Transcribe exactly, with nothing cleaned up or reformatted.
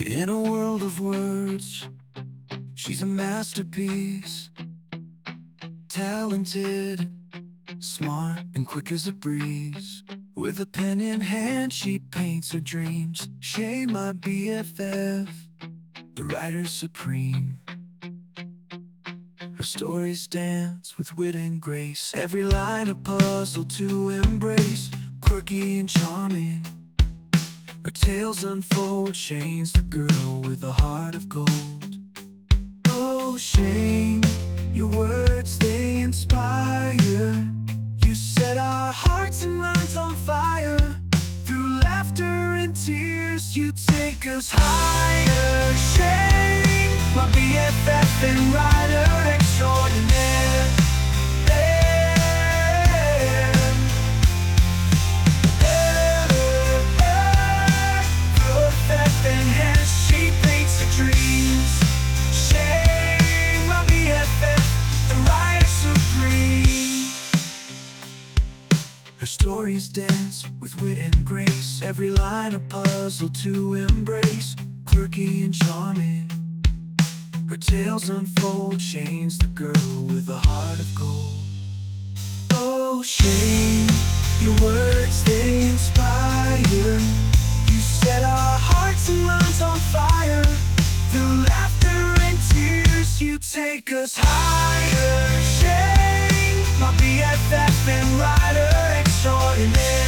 In a world of words, she's a masterpiece. Talented, smart, and quick as a breeze. With a pen in hand, she paints her dreams. Shay, my B F F, the writer supreme. Her stories dance with wit and grace. Every line a puzzle to embrace. Quirky and charming, her tales unfold. Shane's the girl with a heart of gold. Oh, Shane, your words, they inspire. You set our hearts and minds on fire. Through laughter and tears, you take us higher. Shane, my B F F and writer extraordinaire. Perfect and hands, she paints her dreams. Shane, my B F F, the writer supreme. Her stories dance with wit and grace. Every line a puzzle to embrace. Quirky and charming, her tales unfold. Shane's the girl with a heart of gold. Oh, Shane, your words, they inspire. You set our hearts and minds on fire. Through laughter and tears, you take us higher. Shane, my B F F and writer extraordinaire.